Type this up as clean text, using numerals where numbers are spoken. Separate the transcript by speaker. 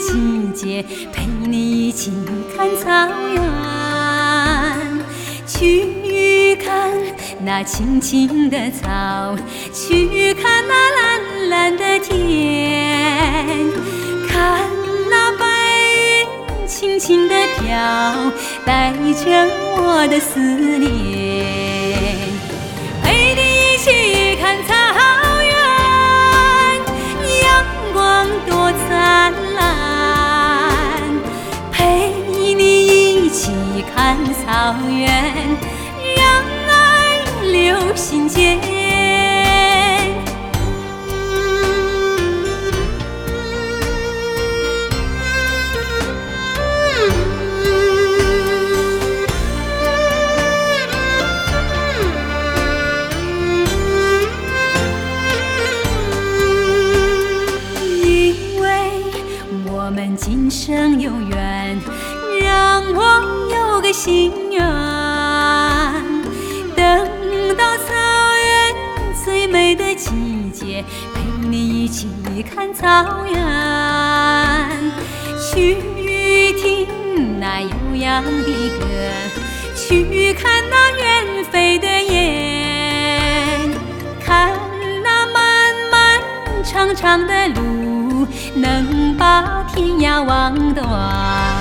Speaker 1: 季节，陪你一起看草原，去看那青青的草，去看那蓝蓝的天，看那白云轻轻地飘，带着我的思念。陪你一起看草原，阳光多灿烂。陪你一起看草原，让爱流心间。我们今生有缘，让我有个心愿，等到草原最美的季节，陪你一起看草原，去听那悠扬的歌，去看那远飞的雁，看那漫漫长长的路，能把天涯望断。